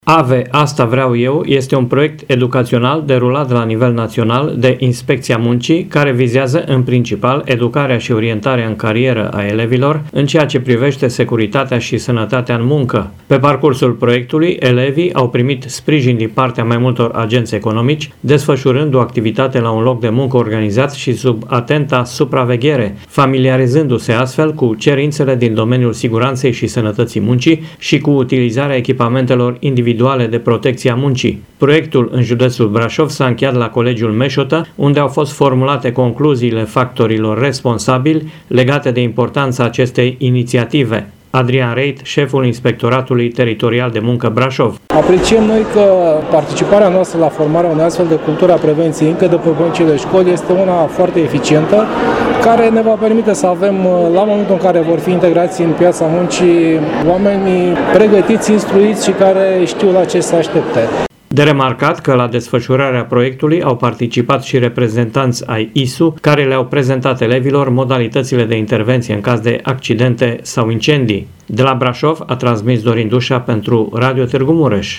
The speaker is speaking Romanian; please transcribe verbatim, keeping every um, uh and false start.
AVE, asta vreau eu, este un proiect educațional derulat la nivel național de Inspecția Muncii, care vizează în principal educarea și orientarea în carieră a elevilor în ceea ce privește securitatea și sănătatea în muncă. Pe parcursul proiectului, elevii au primit sprijin din partea mai multor agenți economici, desfășurând o activitate la un loc de muncă organizat și sub atenta supraveghere, familiarizându-se astfel cu cerințele din domeniul siguranței și sănătății muncii și cu utilizarea echipamentelor individuale de protecție a muncii. Proiectul în județul Brașov s-a încheiat la Colegiul Meșotă, unde au fost formulate concluziile factorilor responsabili legate de importanța acestei inițiative. Adrian Reit, șeful Inspectoratului Teritorial de Muncă Brașov. Apreciem noi că participarea noastră la formarea unei astfel de cultură a prevenției încă de pe băncile școli este una foarte eficientă, care ne va permite să avem, la momentul în care vor fi integrați în piața muncii, oamenii pregătiți, instruiți și care știu la ce să aștepte. De remarcat că la desfășurarea proiectului au participat și reprezentanți ai I S U, care le-au prezentat elevilor modalitățile de intervenție în caz de accidente sau incendii. De la Brașov a transmis Dorin Dușa pentru Radio Târgu Mureș.